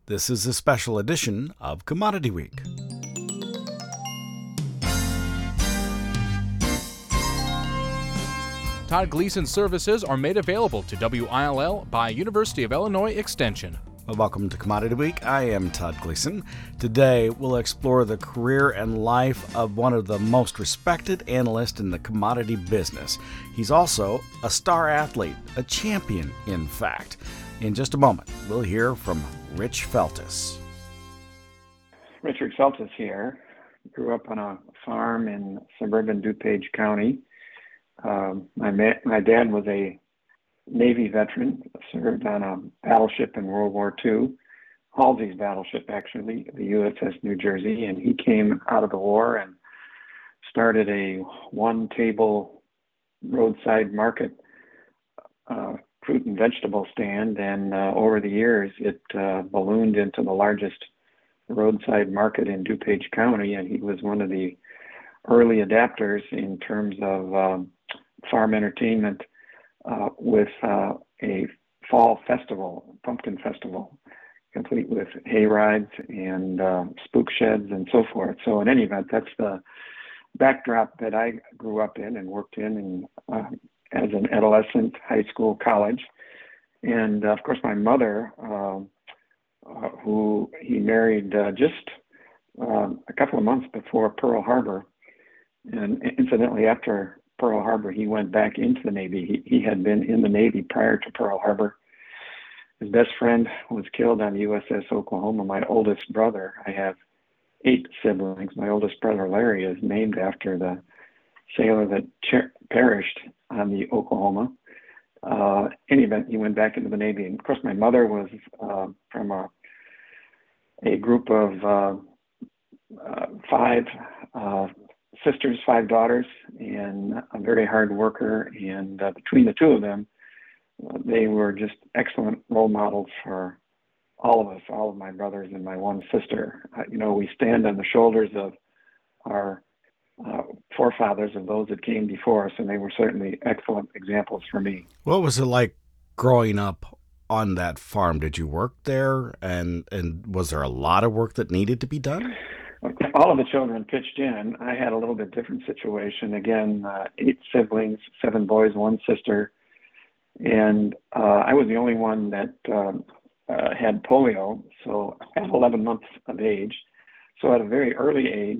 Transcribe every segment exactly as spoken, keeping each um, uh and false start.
This is a special edition of Commodity Week. Todd Gleason services are made available to W I L L by University of Illinois Extension. Well, welcome to Commodity Week. I am Todd Gleason. Today, we'll explore the career and life of one of the most respected analysts in the commodity business. He's also a star athlete, a champion, in fact. In just a moment, we'll hear from Rich Feltus. Richard Feltus here. Grew up on a farm in suburban DuPage County. Um, my ma- my dad was a Navy veteran, served on a battleship in World War Two, Halsey's battleship actually, the U S S New Jersey, and he came out of the war and started a one-table roadside market uh, fruit and vegetable stand, and uh, over the years it uh, ballooned into the largest roadside market in DuPage County, and he was one of the early adapters in terms of um, farm entertainment uh, with uh, a fall festival, pumpkin festival, complete with hay rides and uh, spook sheds and so forth. So in any event, that's the backdrop that I grew up in and worked in and, uh, as an adolescent, high school, college. And uh, of course, my mother, uh, uh, who he married uh, just uh, a couple of months before Pearl Harbor. And incidentally, after Pearl Harbor, he went back into the Navy. He, he had been in the Navy prior to Pearl Harbor. His best friend was killed on U S S Oklahoma. My oldest brother, I have eight siblings. My oldest brother, Larry, is named after the sailor that cher- perished on the Oklahoma. Uh, in any event, he went back into the Navy. And of course, my mother was uh, from a, a group of uh, uh, five uh, sisters, five daughters, and a very hard worker. And uh, between the two of them, uh, they were just excellent role models for all of us, all of my brothers and my one sister. Uh, you know, we stand on the shoulders of our uh, forefathers, of those that came before us, and they were certainly excellent examples for me. What was it like growing up on that farm? Did you work there, and, and was there a lot of work that needed to be done? All of the children pitched in. I had a little bit different situation. Again, uh, eight siblings, seven boys, one sister. And uh, I was the only one that um, uh, had polio, so at eleven months of age. So at a very early age,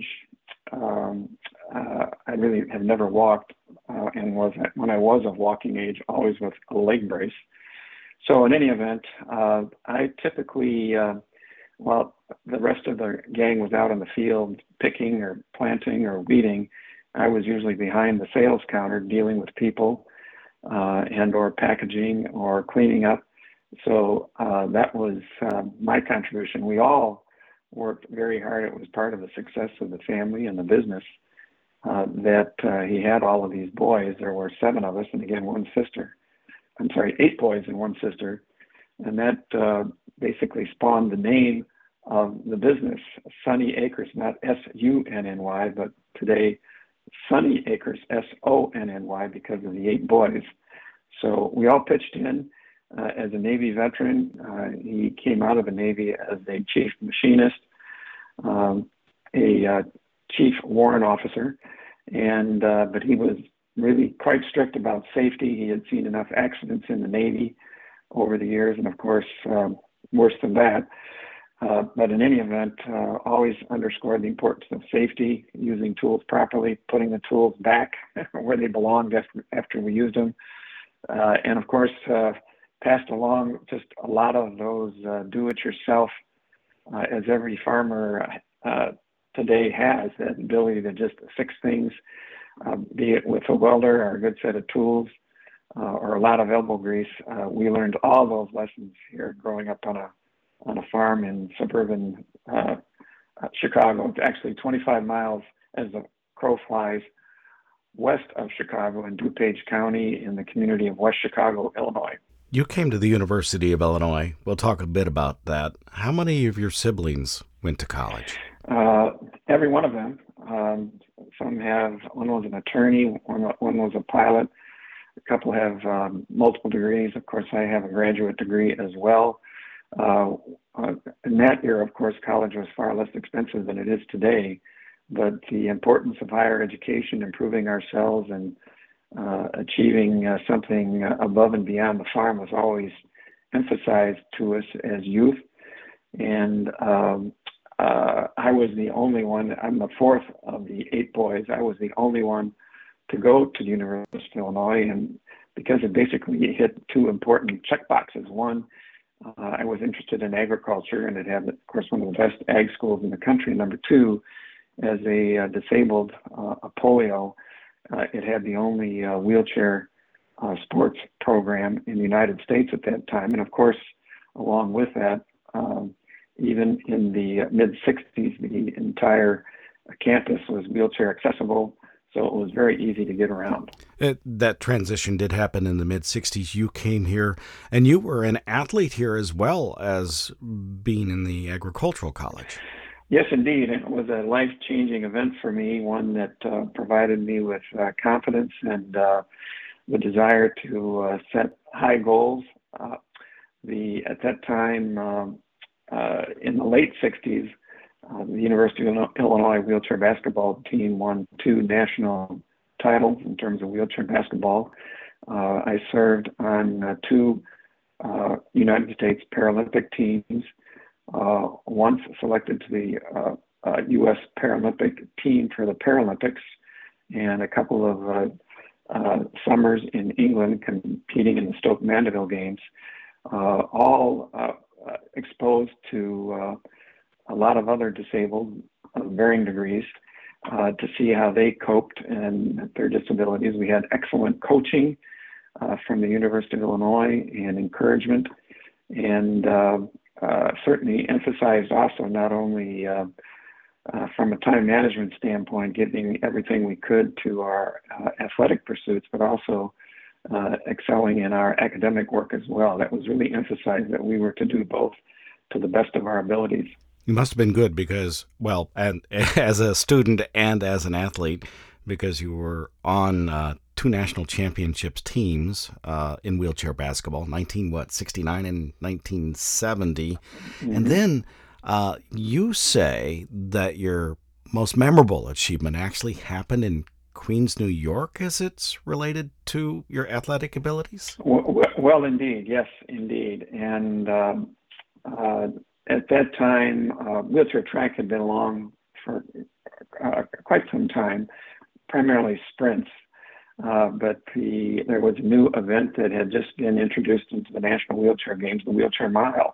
um, uh, I really have never walked uh, and was, when I was of walking age, always with a leg brace. So in any event, uh, I typically... Uh, While the rest of the gang was out in the field picking or planting or weeding, I was usually behind the sales counter dealing with people uh, and or packaging or cleaning up. So uh, that was uh, my contribution. We all worked very hard. It was part of the success of the family and the business uh, that uh, he had all of these boys. There were seven of us, and again, one sister. I'm sorry, eight boys and one sister. And that uh, basically spawned the name of the business, Sunny Acres, not S U N N Y, but today Sunny Acres, S O N N Y, because of the eight boys. So we all pitched in. Uh, as a Navy veteran, uh, he came out of the Navy as a chief machinist, um, a uh, chief warrant officer, and uh, but he was really quite strict about safety. He had seen enough accidents in the Navy over the years, and of course, um, worse than that. Uh, but in any event, uh, always underscored the importance of safety, using tools properly, putting the tools back where they belonged after, after we used them. Uh, and of course, uh, passed along just a lot of those uh, do-it-yourself, uh, as every farmer uh, today has, that ability to just fix things, uh, be it with a welder or a good set of tools, Uh, or a lot of elbow grease. Uh, we learned all those lessons here growing up on a on a farm in suburban uh, uh, Chicago. It's actually twenty-five miles as the crow flies west of Chicago in DuPage County in the community of West Chicago, Illinois. You came to the University of Illinois. We'll talk a bit about that. How many of your siblings went to college? Uh, every one of them. Um, some have, one was an attorney, one, one was a pilot. A couple have um, multiple degrees. Of course, I have a graduate degree as well. Uh, uh, in that era, of course, college was far less expensive than it is today, but the importance of higher education, improving ourselves, and uh, achieving uh, something uh, above and beyond the farm was always emphasized to us as youth. And um, uh, I was the only one, I'm the fourth of the eight boys. I was the only one to go to the University of Illinois, and because it basically hit two important check boxes. One, uh, I was interested in agriculture, and it had, of course, one of the best ag schools in the country. Number two, as a uh, disabled uh, a polio, uh, it had the only uh, wheelchair uh, sports program in the United States at that time. And of course, along with that, um, even in the mid sixties, the entire campus was wheelchair accessible, so it was very easy to get around. It, that transition did happen in the mid sixties. You came here, and you were an athlete here as well as being in the agricultural college. Yes, indeed. It was a life-changing event for me, one that uh, provided me with uh, confidence and uh, the desire to uh, set high goals. Uh, the At that time, um, uh, in the late sixties, uh, the University of Illinois wheelchair basketball team won two national titles in terms of wheelchair basketball. Uh, I served on uh, two uh, United States Paralympic teams, uh, once selected to the uh, uh, U S Paralympic team for the Paralympics, and a couple of uh, uh, summers in England competing in the Stoke Mandeville Games, uh, all uh, uh, exposed to uh, a lot of other disabled of varying degrees, uh, to see how they coped and their disabilities. We had excellent coaching uh, from the University of Illinois and encouragement, and uh, uh, certainly emphasized also not only uh, uh, from a time management standpoint, giving everything we could to our uh, athletic pursuits, but also uh, excelling in our academic work as well. That was really emphasized, that we were to do both to the best of our abilities. You must have been good because, well, and as a student and as an athlete, because you were on uh, two national championships teams uh, in wheelchair basketball, nineteen what sixty-nine and nineteen seventy, mm-hmm. And then uh, you say that your most memorable achievement actually happened in Queens, New York, as it's related to your athletic abilities. Well, well indeed, yes, indeed, and. Um, uh, At that time, uh, wheelchair track had been along for uh, quite some time, primarily sprints. Uh, but the, there was a new event that had just been introduced into the National Wheelchair Games, the Wheelchair Mile.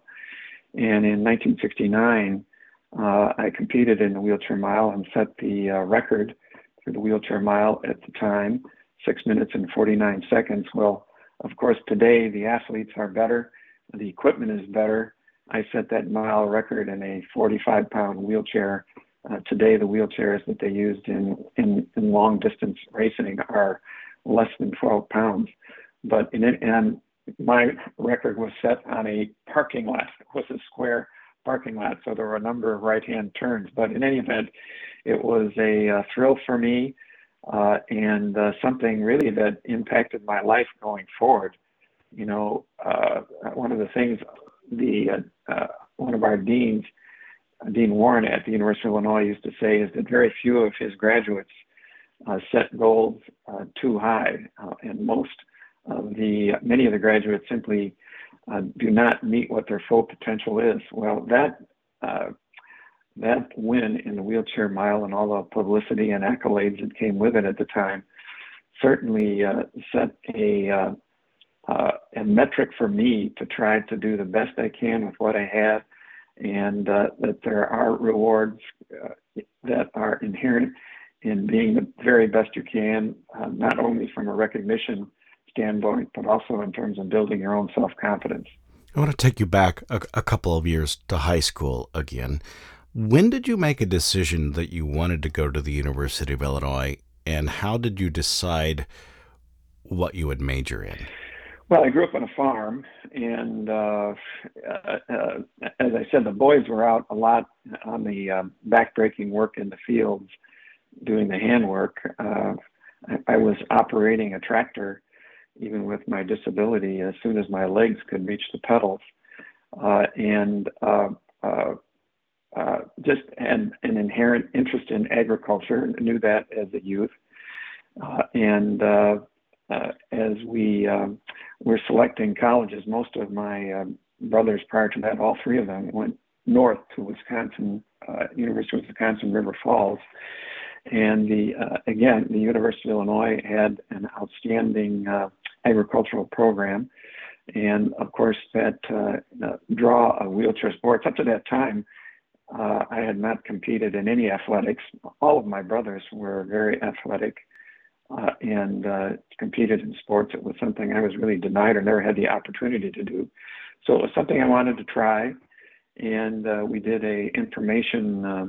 And in nineteen sixty-nine, uh, I competed in the Wheelchair Mile and set the uh, record for the Wheelchair Mile at the time, six minutes and forty-nine seconds. Well, of course, today the athletes are better, the equipment is better. I set that mile record in a forty-five pound wheelchair. Uh, today, the wheelchairs that they used in, in, in long distance racing are less than twelve pounds. But in it, and my record was set on a parking lot. It was a square parking lot, so there were a number of right-hand turns. But in any event, it was a uh, thrill for me, uh, and uh, something really that impacted my life going forward. You know, uh, one of the things the uh, uh, one of our deans, Dean Warren at the University of Illinois, used to say is that very few of his graduates uh, set goals uh, too high, uh, and most of the many of the graduates simply uh, do not meet what their full potential is. Well, that uh, that win in the Wheelchair Mile and all the publicity and accolades that came with it at the time certainly uh, set a uh, uh, a metric for me to try to do the best I can with what I have, and uh, that there are rewards uh, that are inherent in being the very best you can, uh, not only from a recognition standpoint, but also in terms of building your own self-confidence. I want to take you back a, a couple of years to high school again. When did you make a decision that you wanted to go to the University of Illinois, and how did you decide what you would major in? Well, I grew up on a farm, and uh, uh, uh, as I said, the boys were out a lot on the uh, backbreaking work in the fields, doing the handwork. Uh, I, I was operating a tractor, even with my disability, as soon as my legs could reach the pedals. uh, and uh, uh, uh, just had an inherent interest in agriculture. Knew that as a youth, uh, and uh, uh, as we um, were selecting colleges, most of my uh, brothers prior to that, all three of them, went north to Wisconsin, uh, University of Wisconsin River Falls. And the uh, again, the University of Illinois had an outstanding uh, agricultural program, and of course that uh, uh, draw of wheelchair sports. Up to that time, uh, I had not competed in any athletics. All of my brothers were very athletic uh, and uh, competed in sports. It was something I was really denied or never had the opportunity to do. So it was something I wanted to try, and uh, we did a information. Uh,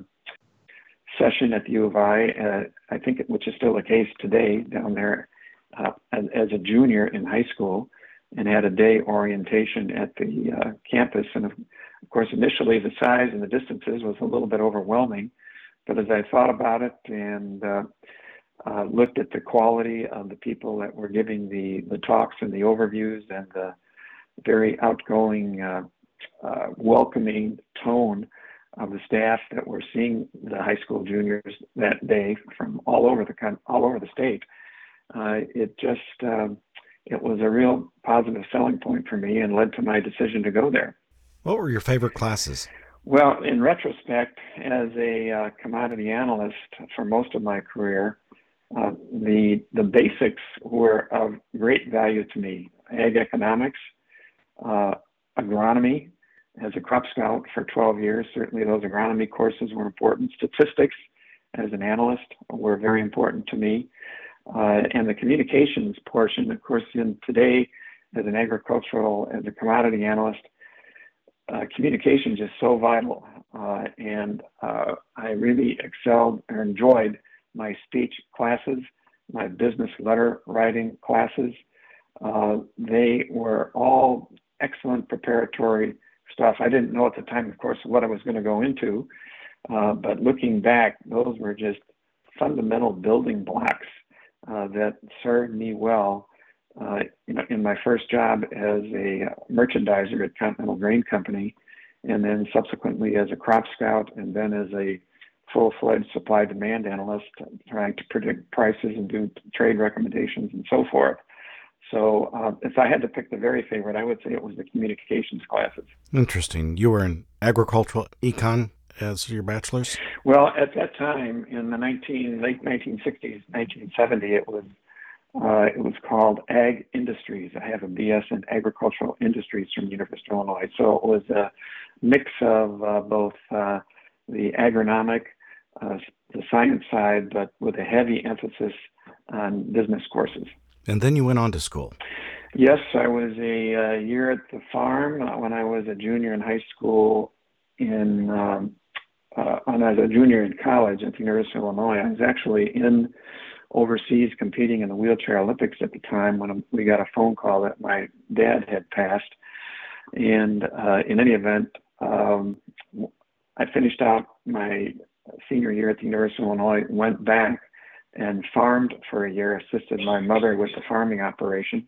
session at the U of I, uh, I think, which is still the case today down there, uh, as, as a junior in high school, and had a day orientation at the uh, campus. And of, of course, initially the size and the distances was a little bit overwhelming, but as I thought about it and uh, uh, looked at the quality of the people that were giving the, the talks and the overviews and the very outgoing, uh, uh, welcoming tone of the staff that were seeing the high school juniors that day from all over the all over the state, uh, it just um, it was a real positive selling point for me and led to my decision to go there. What were your favorite classes? Well, in retrospect, as a uh, commodity analyst for most of my career, uh, the the basics were of great value to me: ag economics, uh, agronomy. As a crop scout for twelve years, certainly those agronomy courses were important. Statistics as an analyst were very important to me. Uh, and the communications portion, of course, in today as an agricultural, as a commodity analyst, uh, communication is just so vital. Uh, and uh, I really excelled or enjoyed my speech classes, my business letter writing classes. Uh, they were all excellent preparatory stuff. I didn't know at the time, of course, what I was going to go into, uh, but looking back, those were just fundamental building blocks uh, that served me well uh, in, in my first job as a merchandiser at Continental Grain Company, and then subsequently as a crop scout, and then as a full-fledged supply-demand analyst, trying to predict prices and do trade recommendations and so forth. So uh, if I had to pick the very favorite, I would say it was the communications classes. Interesting. You were in agricultural econ as your bachelor's? Well, at that time, in the nineteen, late nineteen sixties, nineteen seventy, it was uh, it was called Ag Industries. I have a B S in Agricultural Industries from the University of Illinois. So it was a mix of uh, both uh, the agronomic, uh, the science side, but with a heavy emphasis on business courses. And then you went on to school. Yes, I was a uh, year at the farm uh, when I was a junior in high school. In um, uh, when I was a junior in college at the University of Illinois, I was actually in overseas competing in the wheelchair Olympics at the time when we got a phone call that my dad had passed. And uh, in any event, um, I finished out my senior year at the University of Illinois, went back and farmed for a year, assisted my mother with the farming operation.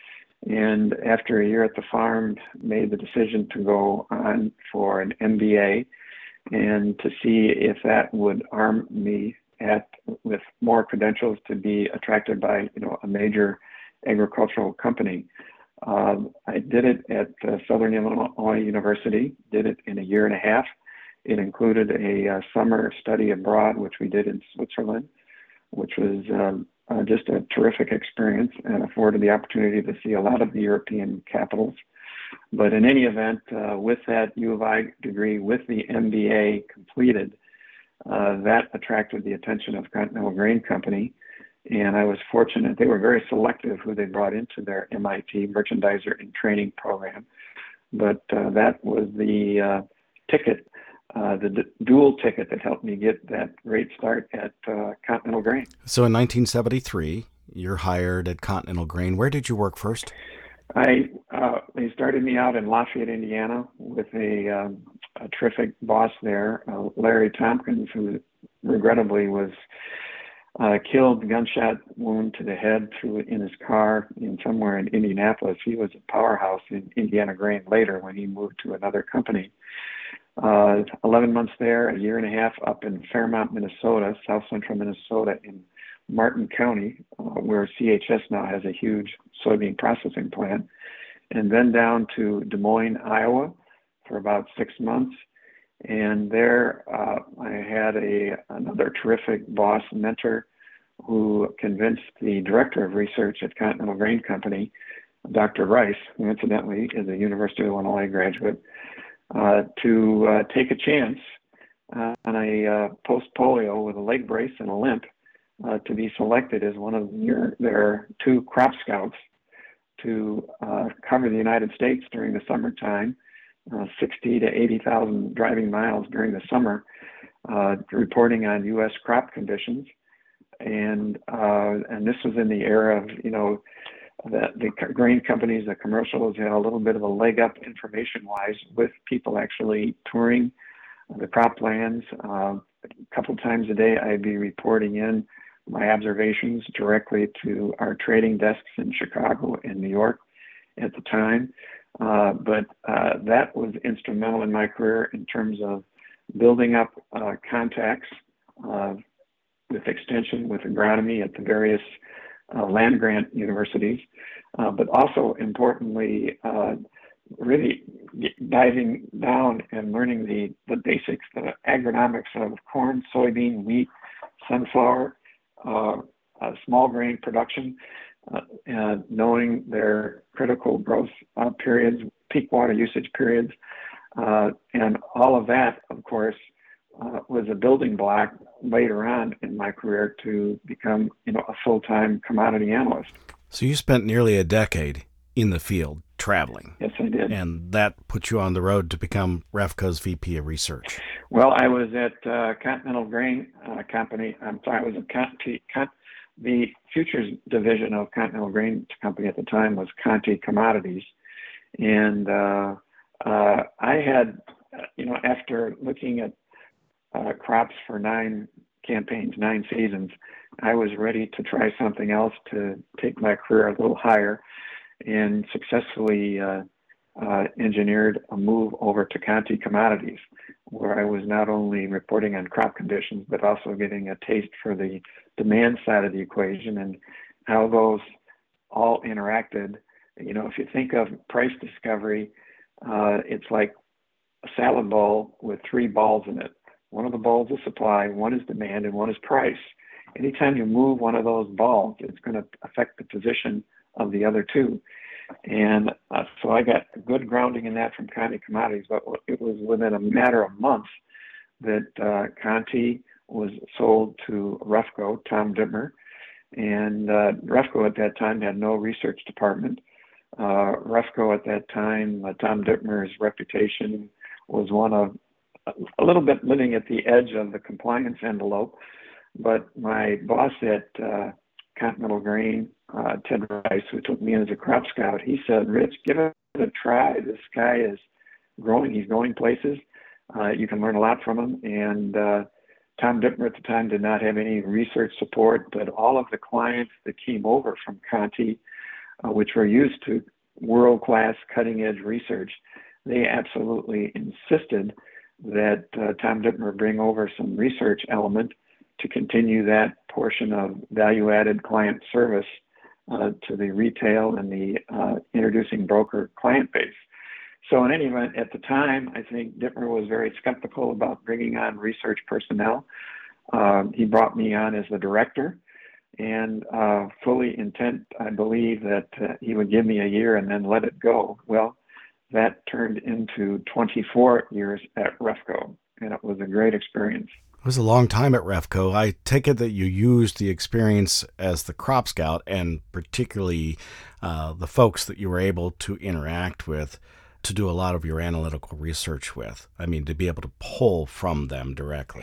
And after a year at the farm, made the decision to go on for an M B A and to see if that would arm me at with more credentials to be attracted by, you know, a major agricultural company. Um, I did it at uh, Southern Illinois University, did it in a year and a half. It included a uh, summer study abroad, which we did in Switzerland, which was um, uh, just a terrific experience and afforded the opportunity to see a lot of the European capitals. But in any event, uh, with that U of I degree, with the M B A completed, uh, that attracted the attention of Continental Grain Company. And I was fortunate. They were very selective who they brought into their M I T Merchandiser and Training program. But uh, that was the uh, ticket Uh, the d- dual ticket that helped me get that great start at uh, Continental Grain. So in nineteen seventy-three, you're hired at Continental Grain. Where did you work first? I uh, they started me out in Lafayette, Indiana, with a, um, a terrific boss there, uh, Larry Tompkins, who regrettably was uh, killed, gunshot wound to the head through in his car in somewhere in Indianapolis. He was a powerhouse in Indiana Grain later when he moved to another company. Uh, eleven months there, a year and a half up in Fairmont, Minnesota, south central Minnesota in Martin County, uh, where C H S now has a huge soybean processing plant, and then down to Des Moines, Iowa for about six months. And there uh, I had a another terrific boss mentor who convinced the director of research at Continental Grain Company, Doctor Rice, who incidentally is a University of Illinois graduate, uh, to uh, take a chance uh, on a uh, post-polio with a leg brace and a limp uh, to be selected as one of your, their two crop scouts to uh, cover the United States during the summertime. Uh, sixty to eighty thousand driving miles during the summer, uh, reporting on U S crop conditions, and uh, and this was in the era of you know the, the grain companies, the commercials had a little bit of a leg up information-wise with people actually touring the croplands. Uh, a couple times a day, I'd be reporting in my observations directly to our trading desks in Chicago and New York at the time. Uh, but uh, that was instrumental in my career in terms of building up uh, contacts uh, with extension, with agronomy at the various uh, land grant universities, uh, but also importantly, uh, really diving down and learning the, the basics, the agronomics of corn, soybean, wheat, sunflower, uh, uh, small grain production. Uh, and knowing their critical growth uh, periods, peak water usage periods, uh, and all of that, of course, uh, was a building block later on in my career to become, you know, a full-time commodity analyst. So you spent nearly a decade in the field traveling. Yes, I did. And that put you on the road to become REFCO's V P of Research. Well, I was at uh, Continental Grain uh, Company. I'm sorry, I was at Conti, Con- the futures division of Continental Grain Company at the time was Conti Commodities. And uh, uh, I had, uh, you know, after looking at uh, crops for nine campaigns, nine seasons, I was ready to try something else to take my career a little higher, and successfully uh, uh, engineered a move over to Conti Commodities, where I was not only reporting on crop conditions, but also getting a taste for the demand side of the equation and how those all interacted. You know, if you think of price discovery, uh, it's like a salad bowl with three balls in it. One of the balls is supply, one is demand, and one is price. Anytime you move one of those balls, it's going to affect the position of the other two. And uh, so I got a good grounding in that from Conti Commodities, but it was within a matter of months that uh, Conti was sold to REFCO, Tom Dittmer. And uh, REFCO at that time had no research department. Uh, REFCO at that time, uh, Tom Dittmer's reputation was one of a little bit living at the edge of the compliance envelope. But my boss at uh, Continental Grain, uh, Ted Rice, who took me in as a crop scout, he said, "Rich, give it a try. This guy is growing. He's going places. Uh, you can learn a lot from him." And uh, Tom Dittmer at the time did not have any research support, but all of the clients that came over from Conti, uh, which were used to world-class cutting-edge research, they absolutely insisted that uh, Tom Dittmer bring over some research element to continue that portion of value-added client service uh, to the retail and the uh, introducing broker client base. So in any event, at the time, I think Dittmer was very skeptical about bringing on research personnel. Um, he brought me on as the director, and uh, fully intent, I believe, that uh, he would give me a year and then let it go. Well, that turned into twenty-four years at REFCO, and it was a great experience. It was a long time at REFCO. I take it that you used the experience as the crop scout, and particularly uh, the folks that you were able to interact with, to do a lot of your analytical research with. I mean, to be able to pull from them directly.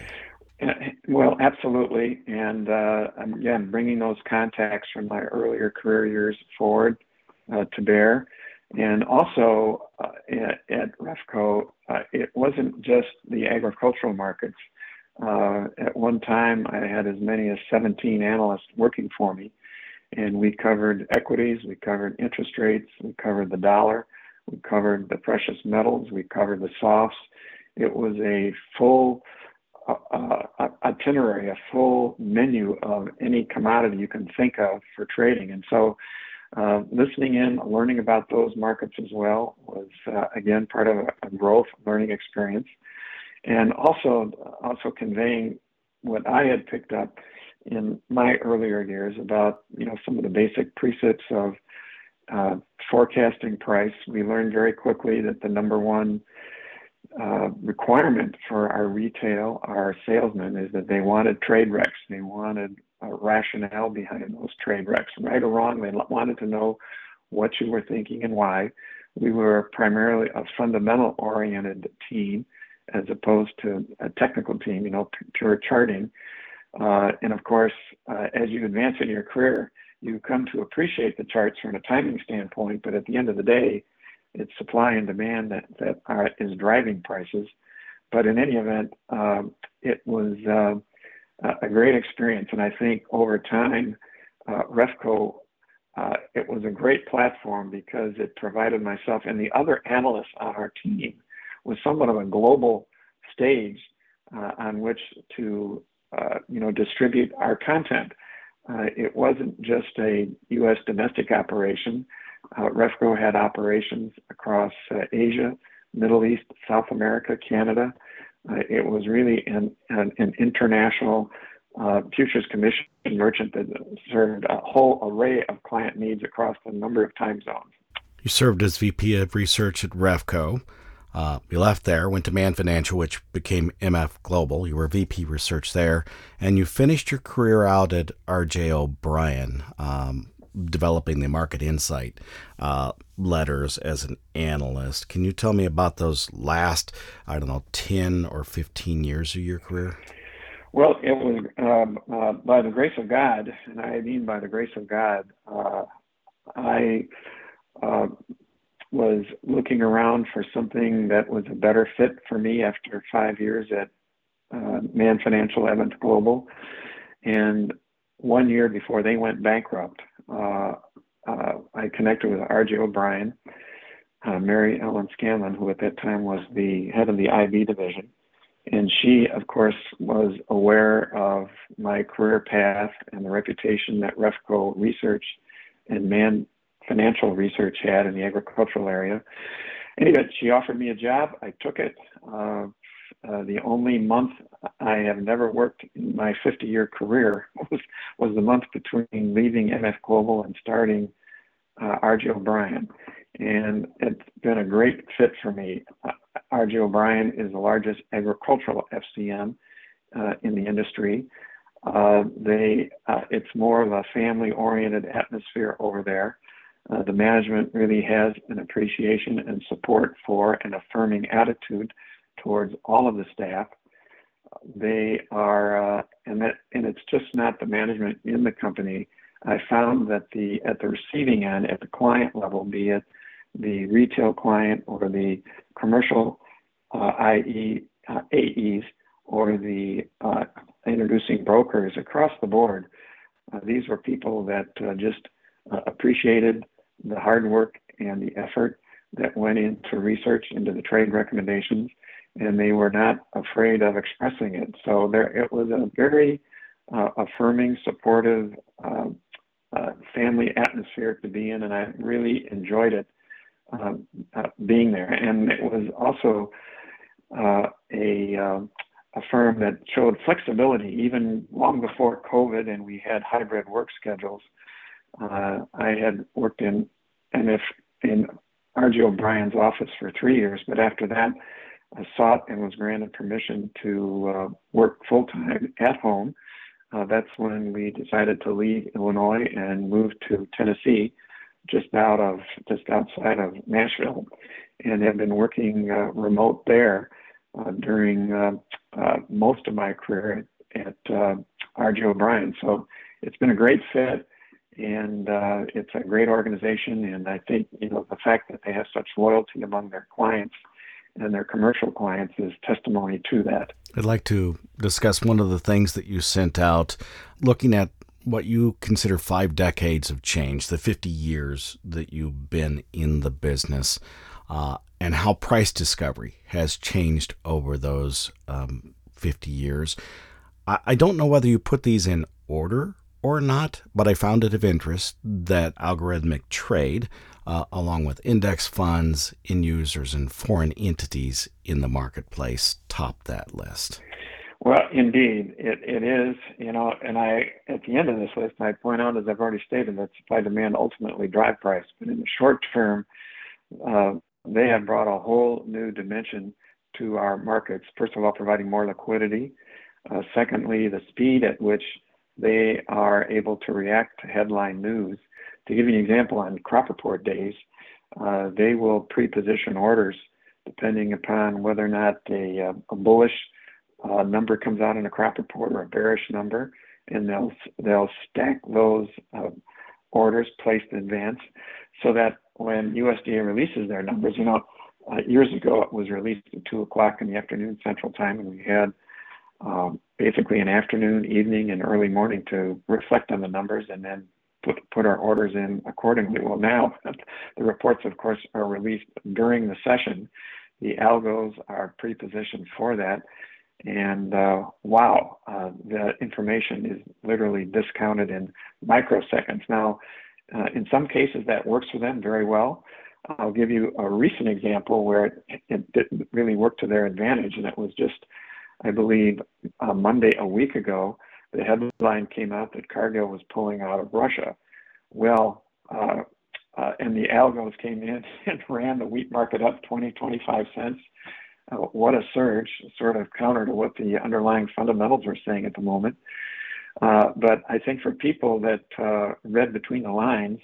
Well, absolutely. And uh, again, bringing those contacts from my earlier career years forward uh, to bear. And also uh, at, at REFCO, uh, it wasn't just the agricultural markets. Uh, at one time, I had as many as seventeen analysts working for me, and we covered equities, we covered interest rates, we covered the dollar, we covered the precious metals, we covered the softs. It was a full uh, uh, itinerary, a full menu of any commodity you can think of for trading. And so uh, listening in, learning about those markets as well was, uh, again, part of a, a growth learning experience. And also, also conveying what I had picked up in my earlier years about, you know, some of the basic precepts of uh, forecasting price. We learned very quickly that the number one uh, requirement for our retail, our salesmen, is that they wanted trade recs. They wanted a rationale behind those trade recs. Right or wrong, they wanted to know what you were thinking and why. We were primarily a fundamental-oriented team as opposed to a technical team, you know, pure charting. Uh, and of course, uh, as you advance in your career, you come to appreciate the charts from a timing standpoint, but at the end of the day, it's supply and demand that, that are, is driving prices. But in any event, um, it was uh, a great experience. And I think over time, uh, Refco, uh, it was a great platform because it provided myself and the other analysts on our team with somewhat of a global stage uh, on which to uh, you know, distribute our content. Uh, it wasn't just a U S domestic operation. Uh, Refco had operations across uh, Asia, Middle East, South America, Canada. Uh, it was really an, an, an international uh, futures commission merchant that served a whole array of client needs across a number of time zones. You served as V P of Research at Refco. Uh, you left there, went to Man Financial, which became M F Global. You were V P Research there, and you finished your career out at R J O'Brien, um, developing the market insight uh, letters as an analyst. Can you tell me about those last, I don't know, ten or fifteen years of your career? Well, it was um, uh, by the grace of God, and I mean by the grace of God, uh, I uh, was looking around for something that was a better fit for me after five years at uh, Man Financial, M F Global. And one year before they went bankrupt, uh, uh, I connected with R J O'Brien, uh, Mary Ellen Scanlon, who at that time was the head of the I B division. And she, of course, was aware of my career path and the reputation that Refco Research and Man Financial Research had in the agricultural area. Anyway, she offered me a job. I took it. Uh, uh, the only month I have never worked in my fifty-year career was, was the month between leaving M F Global and starting uh, R J O'Brien. And it's been a great fit for me. Uh, R J O'Brien is the largest agricultural F C M uh, in the industry. Uh, they, uh, it's more of a family-oriented atmosphere over there. Uh, the management really has an appreciation and support for an affirming attitude towards all of the staff. They are, uh, and that, and it's just not the management in the company. I found that the at the receiving end, at the client level, be it the retail client or the commercial, uh, that is, uh, A Es, or the uh, introducing brokers across the board, uh, these were people that uh, just uh, appreciated the hard work and the effort that went into research, into the trade recommendations, and they were not afraid of expressing it. So there, it was a very uh, affirming, supportive uh, uh, family atmosphere to be in, and I really enjoyed it uh, uh, being there. And it was also uh, a, uh, a firm that showed flexibility even long before COVID, and we had hybrid work schedules. Uh, I had worked in M F in R J O'Brien's office for three years, but after that, I sought and was granted permission to uh, work full-time at home. Uh, that's when we decided to leave Illinois and move to Tennessee, just out of just outside of Nashville, and have been working uh, remote there uh, during uh, uh, most of my career at uh, R J O'Brien. So it's been a great fit. And uh, it's a great organization, and I think, you know, the fact that they have such loyalty among their clients and their commercial clients is testimony to that. I'd like to discuss one of the things that you sent out, looking at what you consider five decades of change, the fifty years that you've been in the business, uh, and how price discovery has changed over those um, fifty years. I, I don't know whether you put these in order or not, but I found it of interest that algorithmic trade, uh, along with index funds, end users, and foreign entities in the marketplace, top that list. Well, indeed, it, it is, you know, and I, at the end of this list, I point out, as I've already stated, that supply demand ultimately drive price. But in the short term, uh, they have brought a whole new dimension to our markets. First of all, providing more liquidity. Uh, secondly, the speed at which they are able to react to headline news. To give you an example, on crop report days, uh, they will pre-position orders depending upon whether or not a, a bullish uh, number comes out in a crop report or a bearish number, and they'll they'll stack those uh, orders placed in advance, so that when U S D A releases their numbers, you know, uh, years ago it was released at two o'clock in the afternoon Central Time, and we had Um, basically an afternoon, evening, and early morning to reflect on the numbers and then put put our orders in accordingly. Well, now the reports, of course, are released during the session. The algos are pre-positioned for that, and uh, wow, uh, the information is literally discounted in microseconds. Now, uh, in some cases, that works for them very well. I'll give you a recent example where it, it didn't really work to their advantage, and it was just, I believe, uh, Monday a week ago, the headline came out that Cargill was pulling out of Russia. Well, uh, uh, and the algos came in and ran the wheat market up twenty, twenty-five cents. Uh, what a surge, sort of counter to what the underlying fundamentals were saying at the moment. Uh, but I think for people that uh, read between the lines,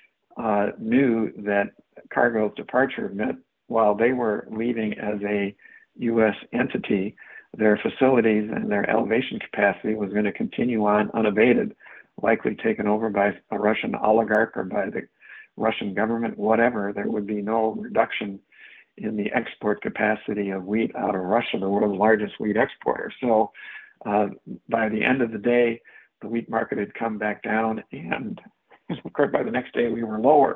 uh, knew that Cargill's departure meant while they were leaving as a U S entity, their facilities and their elevation capacity was going to continue on unabated, likely taken over by a Russian oligarch or by the Russian government, whatever. There would be no reduction in the export capacity of wheat out of Russia, the world's largest wheat exporter. So uh, by the end of the day, the wheat market had come back down, and of course, by the next day, we were lower.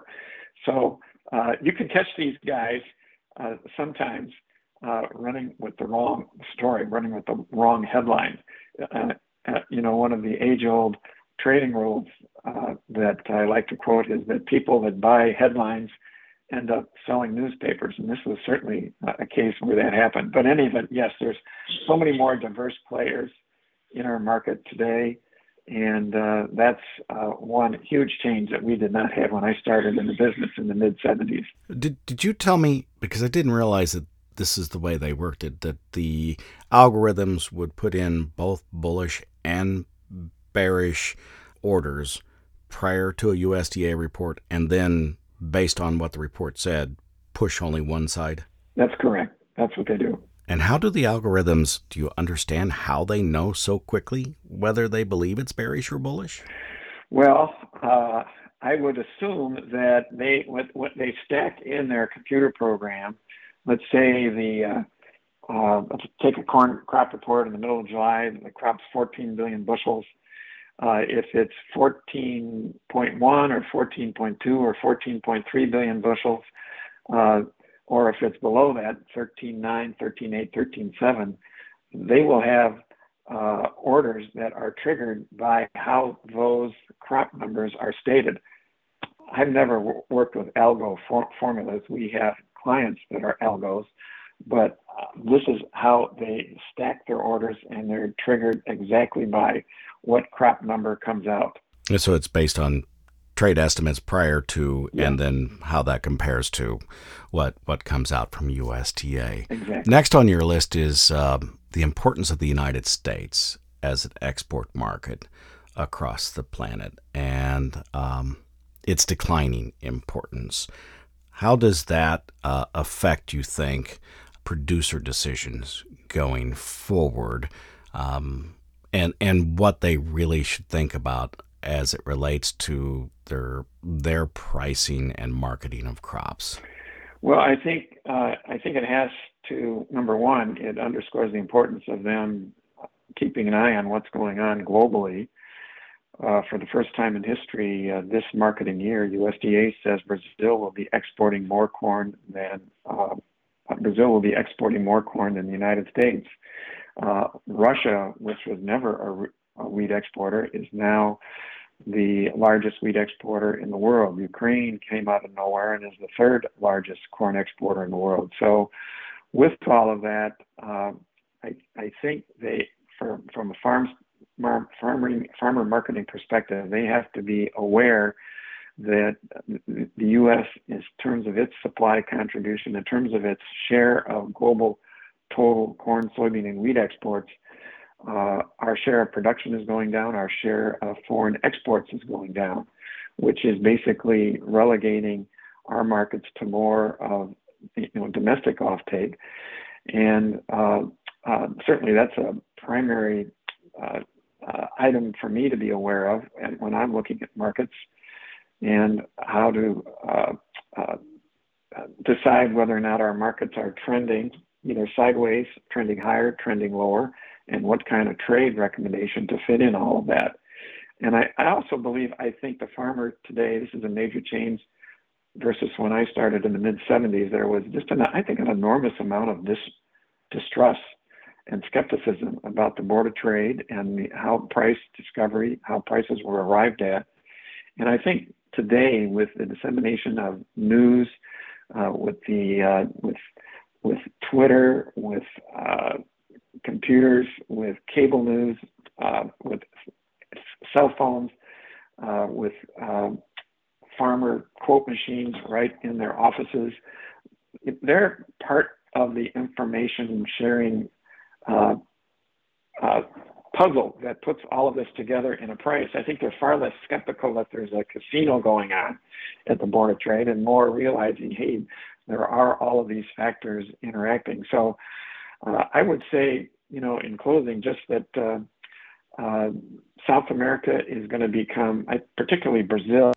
So uh, you can catch these guys uh, sometimes uh, running with the wrong story, running with the wrong headline. Uh, uh, you know, one of the age-old trading rules uh, that I like to quote is that people that buy headlines end up selling newspapers, and this was certainly a case where that happened. But in any event, yes, there's so many more diverse players in our market today, and uh, that's uh, one huge change that we did not have when I started in the business in the mid seventies. Did Did you tell me, because I didn't realize that this is the way they worked it, that the algorithms would put in both bullish and bearish orders prior to a U S D A report, and then, based on what the report said, push only one side? That's correct. That's what they do. And how do the algorithms, do you understand how they know so quickly whether they believe it's bearish or bullish? Well, uh, I would assume that they, what, what they stack in their computer program, let's say the, uh, uh, let's take a corn crop report in the middle of July, the crop's fourteen billion bushels. Uh, if it's fourteen point one or fourteen point two or fourteen point three billion bushels, uh, or if it's below that, thirteen point nine, thirteen point eight, thirteen point seven, they will have uh, orders that are triggered by how those crop numbers are stated. I've never w- worked with algo for- formulas. We have clients that are algos, but uh, this is how they stack their orders, and they're triggered exactly by what crop number comes out. And so it's based on trade estimates prior to, Yeah. and then how that compares to what what comes out from U S D A. Exactly. Next on your list is um, the importance of the United States as an export market across the planet, and um, its declining importance. How does that uh, affect, you think, producer decisions going forward, um, and and what they really should think about as it relates to their their pricing and marketing of crops? Well, I think uh, I think it has to, number one, it underscores the importance of them keeping an eye on what's going on globally. Uh, for the first time in history, uh, this marketing year, U S D A says Brazil will be exporting more corn than uh, Brazil will be exporting more corn than the United States. Uh, Russia, which was never a, a wheat exporter, is now the largest wheat exporter in the world. Ukraine came out of nowhere and is the third largest corn exporter in the world. So, with all of that, uh, I, I think they, for, from a farm farmer farmer marketing perspective, they have to be aware that the U S, in terms of its supply contribution, in terms of its share of global total corn, soybean, and wheat exports, uh, our share of production is going down, our share of foreign exports is going down, which is basically relegating our markets to more of you know domestic offtake. And uh, uh, certainly that's a primary uh, uh, item for me to be aware of and when I'm looking at markets and how to uh, uh, decide whether or not our markets are trending either sideways, trending higher, trending lower, and what kind of trade recommendation to fit in all of that. And I, I also believe, I think the farmer today, this is a major change versus when I started in the mid seventies, there was just, an, I think, an enormous amount of dis, distrust and skepticism about the Board of Trade and the, how price discovery, how prices were arrived at. And I think today, with the dissemination of news, uh, with the uh, with with Twitter, with uh, computers, with cable news, uh, with cell phones, uh, with uh, farmer quote machines right in their offices, they're part of the information sharing uh, uh, puzzle that puts all of this together in a price. I think they're far less skeptical that there's a casino going on at the Board of Trade and more realizing, hey, there are all of these factors interacting. So uh, I would say, you know, in closing, just that uh, uh, South America is going to become, particularly Brazil,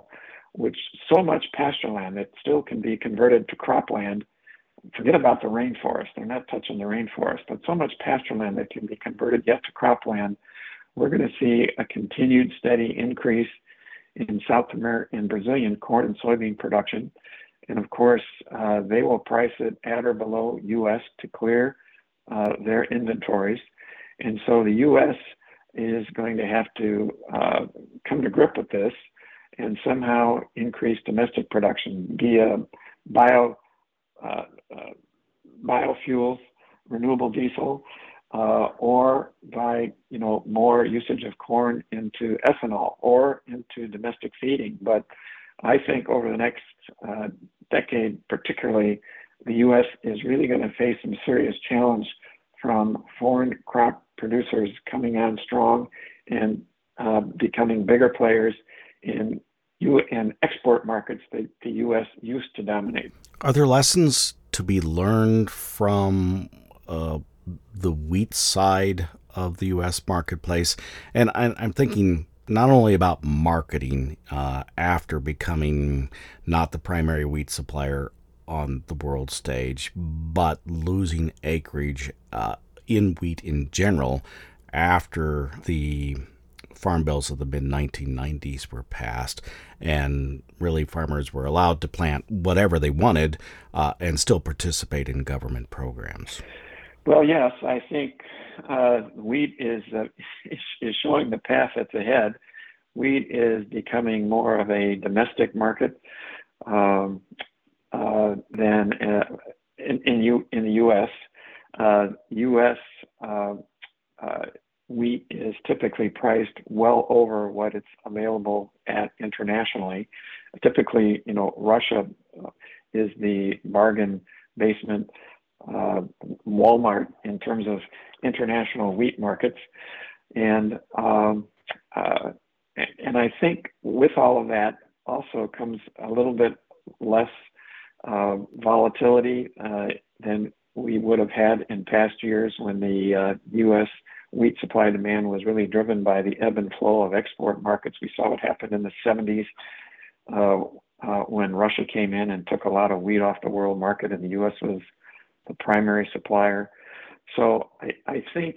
which so much pasture land that still can be converted to cropland. Forget about the rainforest. They're not touching the rainforest, but so much pasture land that can be converted yet to cropland. We're going to see a continued steady increase in South American and Brazilian corn and soybean production. And of course, uh, they will price it at or below U S to clear uh, their inventories. And so the U S is going to have to uh, come to grip with this and somehow increase domestic production via bio Uh, uh, biofuels, renewable diesel, uh, or by you know more usage of corn into ethanol or into domestic feeding. But I think over the next uh, decade, particularly, the U S is really going to face some serious challenge from foreign crop producers coming on strong and uh, becoming bigger players in U- in export markets that the U S used to dominate. Are there lessons to be learned from uh, the wheat side of the U S marketplace? And I, I'm thinking not only about marketing uh, after becoming not the primary wheat supplier on the world stage, but losing acreage uh, in wheat in general after the farm bills of the mid nineteen nineties were passed, and really farmers were allowed to plant whatever they wanted uh, and still participate in government programs. Well, yes, I think uh, wheat is uh, is showing the path that's ahead. Wheat is becoming more of a domestic market um, uh, than uh, in in, U, in the U S. Uh, U S uh, uh, wheat is typically priced well over what it's available at internationally. Typically, you know, Russia is the bargain basement uh, Walmart in terms of international wheat markets. And um, uh, and I think with all of that also comes a little bit less uh, volatility uh, than we would have had in past years when the uh, U S wheat supply demand was really driven by the ebb and flow of export markets. We saw what happened in the seventies uh, uh, when Russia came in and took a lot of wheat off the world market, and the U S was the primary supplier. So I, I think,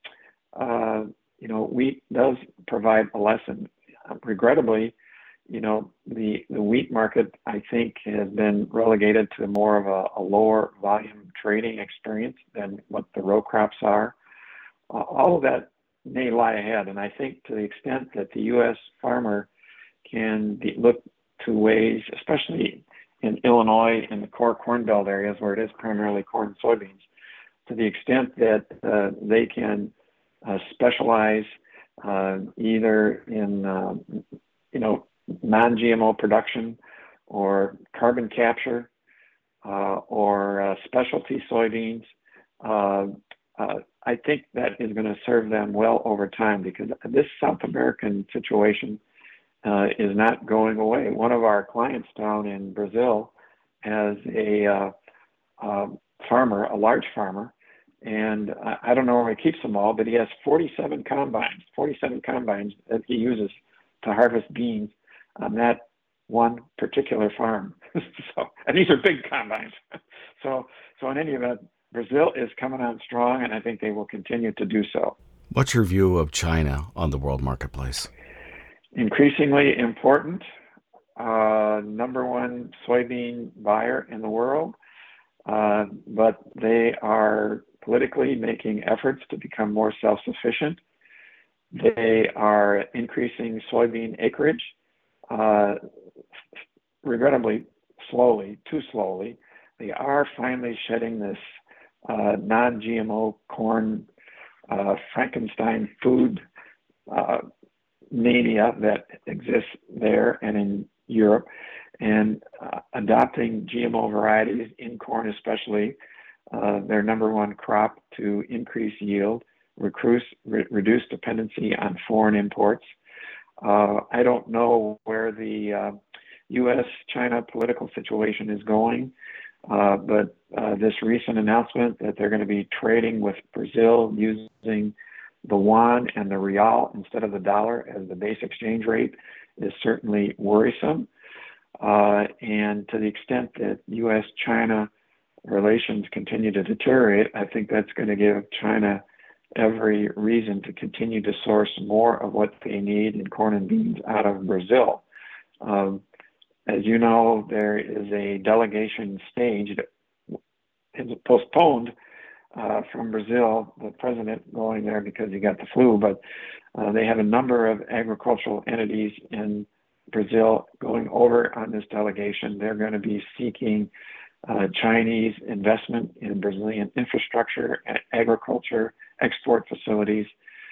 uh, you know, wheat does provide a lesson. Uh, regrettably, you know, the, the wheat market, I think, has been relegated to more of a, a lower volume trading experience than what the row crops are. Uh, all of that may lie ahead. And I think to the extent that the U S farmer can be, look to ways, especially in Illinois and the core corn belt areas where it is primarily corn and soybeans, to the extent that uh, they can uh, specialize uh, either in, uh, you know, non-G M O production or carbon capture uh, or uh, specialty soybeans, uh, uh, I think that is going to serve them well over time, because this South American situation uh, is not going away. One of our clients down in Brazil has a uh, uh, farmer, a large farmer, and I, I don't know where he keeps them all, but he has forty-seven combines, forty-seven combines that he uses to harvest beans on that one particular farm. So, and these are big combines. So, so in any event, Brazil is coming on strong, and I think they will continue to do so. What's your view of China on the world marketplace? Increasingly important. Uh, number one soybean buyer in the world, uh, but they are politically making efforts to become more self-sufficient. They are increasing soybean acreage, uh, regrettably slowly, too slowly. They are finally shedding this uh, non-G M O corn uh, Frankenstein food uh, mania that exists there and in Europe, and uh, adopting G M O varieties in corn especially, uh, their number one crop, to increase yield, recruce, re- reduce dependency on foreign imports. Uh, I don't know where the uh, U S China political situation is going, uh, but uh, this recent announcement that they're going to be trading with Brazil using the yuan and the real instead of the dollar as the base exchange rate is certainly worrisome. Uh, and to the extent that U S China relations continue to deteriorate, I think that's going to give China every reason to continue to source more of what they need in corn and beans out of Brazil. Um, as you know, there is a delegation stage that is postponed uh, from Brazil, the president going there because he got the flu, but uh, they have a number of agricultural entities in Brazil going over on this delegation. They're going to be seeking uh, Chinese investment in Brazilian infrastructure, agriculture, export facilities.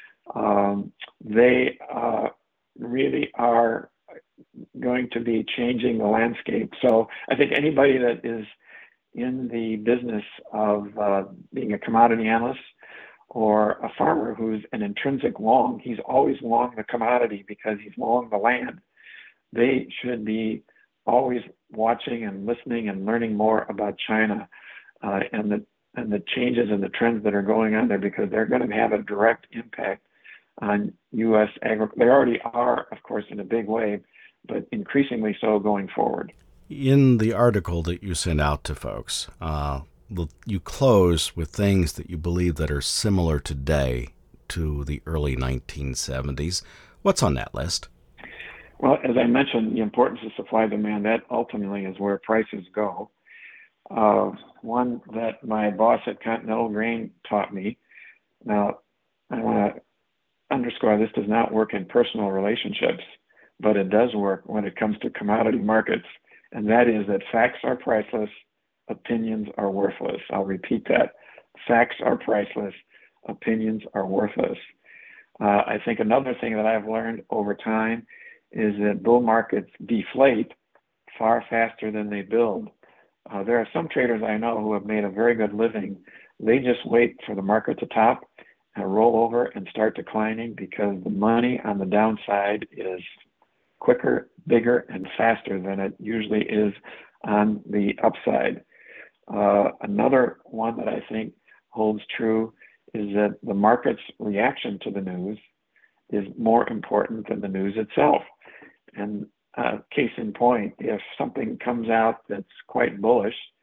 Um, they uh, really are going to be changing the landscape. So I think anybody that is in the business of uh, being a commodity analyst or a farmer who's an intrinsic long, he's always long the commodity because he's long the land. They should be always watching and listening and learning more about China uh, and the and the changes and the trends that are going on there, because they're going to have a direct impact on U S agriculture. They already are, of course, in a big way, but increasingly so going forward. In the article that you send out to folks, uh, you close with things that you believe that are similar today to the early nineteen seventies. What's on that list? Well, as I mentioned, the importance of supply demand, that ultimately is where prices go. Uh, one that my boss at Continental Grain taught me. Now, I want to underscore this does not work in personal relationships, but it does work when it comes to commodity markets. And that is that facts are priceless, opinions are worthless. I'll repeat that. Facts are priceless, opinions are worthless. Uh, I think another thing that I've learned over time is that bull markets deflate far faster than they build. Uh, there are some traders I know who have made a very good living. They just wait for the market to top and roll over and start declining, because the money on the downside is quicker, bigger, and faster than it usually is on the upside. Uh, another one that I think holds true is that the market's reaction to the news is more important than the news itself. And uh, case in point, if something comes out that's quite bullish,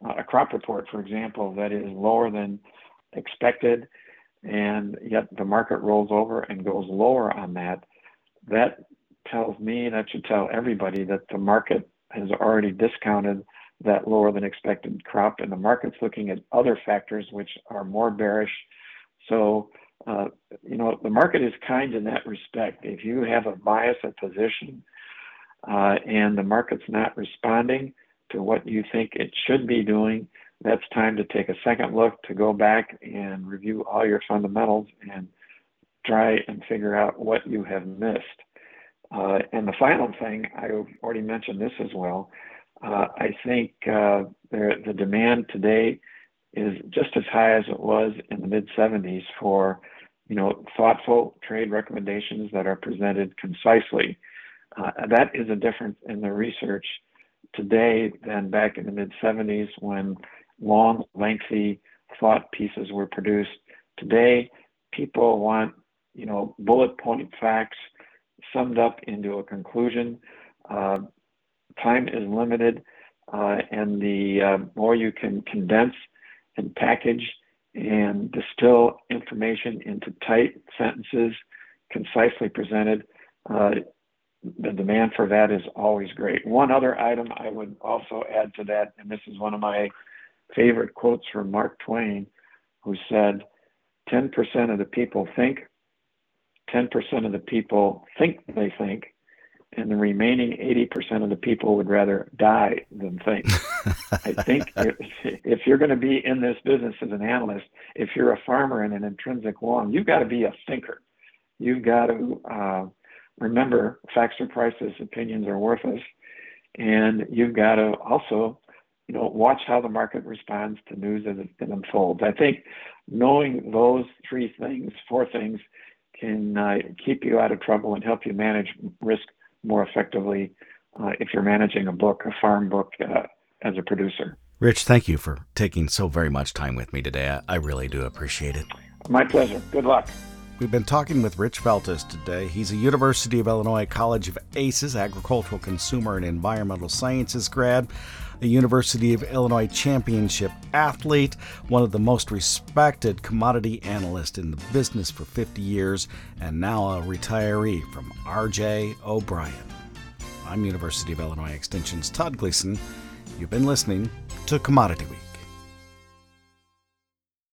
uh, a crop report, for example, that is lower than expected, and yet the market rolls over and goes lower on that, that tells me, that should tell everybody, that the market has already discounted that lower than expected crop, and the market's looking at other factors which are more bearish. So, uh, you know, the market is kind in that respect. If you have a bias, a position, uh, and the market's not responding to what you think it should be doing, that's time to take a second look, to go back and review all your fundamentals and try and figure out what you have missed. Uh, and the final thing, I already mentioned this as well, uh, I think uh, the, the demand today is just as high as it was in the mid seventies for, you know, thoughtful trade recommendations that are presented concisely. Uh, that is a difference in the research today than back in the mid seventies when long, lengthy thought pieces were produced. Today, people want, you know, bullet point facts summed up into a conclusion. Uh, time is limited, uh, and the uh, more you can condense and package and distill information into tight sentences, concisely presented, uh, the demand for that is always great. One other item I would also add to that, and this is one of my favorite quotes from Mark Twain, who said, ten percent of the people think, ten percent of the people think they think, and the remaining eighty percent of the people would rather die than think. I think if, if you're going to be in this business as an analyst, if you're a farmer in an intrinsic long, you've got to be a thinker. You've got to uh, remember facts are priceless, opinions are worthless, and you've got to also, you know, watch how the market responds to news as it unfolds. I think knowing those three things, four things, can uh, keep you out of trouble and help you manage risk more effectively uh, if you're managing a book, a farm book, uh, as a producer. Rich, thank you for taking so very much time with me today. I, I really do appreciate it. My pleasure. Good luck. We've been talking with Rich Feltes today. He's a University of Illinois College of Aces, Agricultural, Consumer, and Environmental Sciences grad, a University of Illinois Championship athlete, one of the most respected commodity analysts in the business for fifty years, and now a retiree from R J O'Brien. I'm University of Illinois Extension's Todd Gleason. You've been listening to Commodity Week.